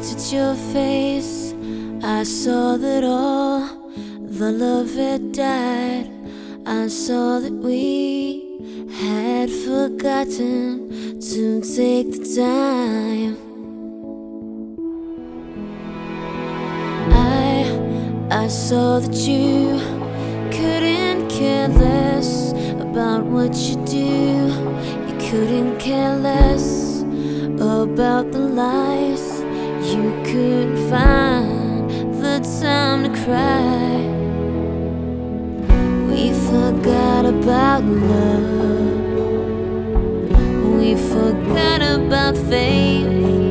looked at your face, I saw that all the love had died. I saw that we had forgotten to take the time. I saw that you couldn't care less about what you do. You couldn't care less about the lies. You couldn't find the time to cry. We forgot about love. We forgot about faith.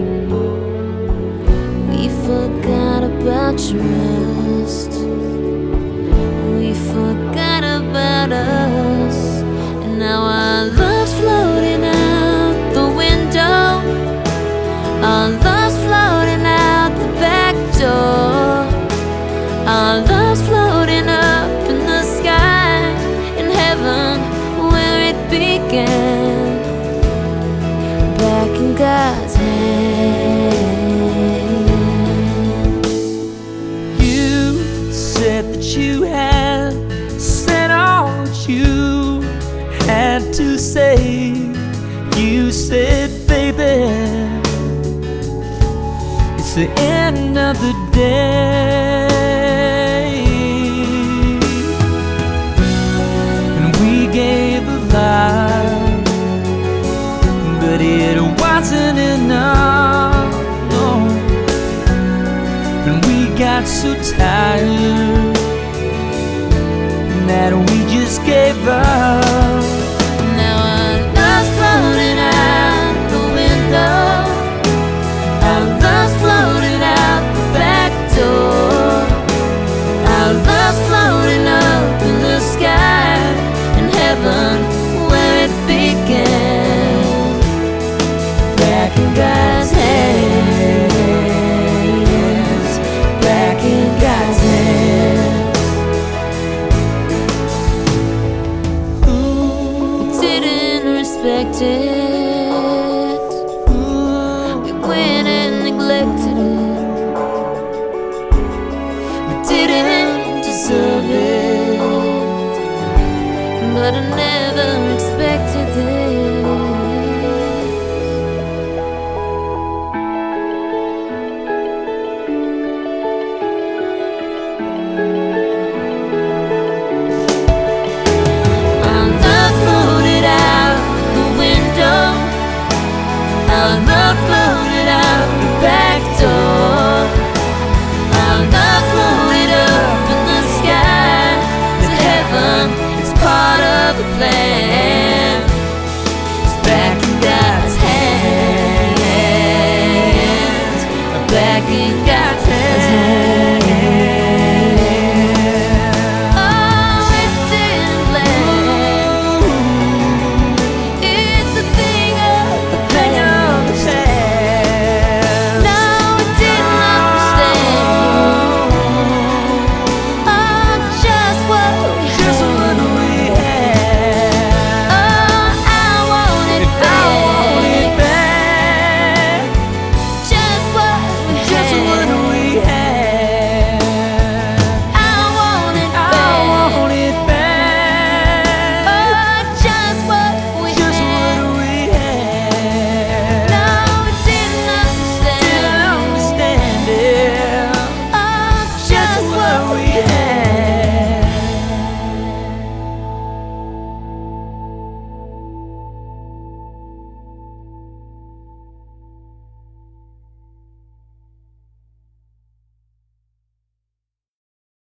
We forgot about trust. We forgot about us. And now our love's floating out the window. Our love's floating out the back door. Our love's floating up in the sky, in heaven where it began, back in God's hands. You said that you had said all that you had to say. You said, baby, it's the end of the day. And we gave a lie, but it wasn't enough, no. And we got so tired that we just gave up. Now our love's floating out the window. Our love's floating out the back door. Our love's floating up in the sky, in heaven where it began, back in God's hands, back in God's hands. We didn't respect it. We went and neglected it. We didn't deserve it, but I never expected this. Our love floated out the window. Our love floated out the back door. Our love floated up in the sky to heaven. It's part of the plan. It's back in God's hands, back in God's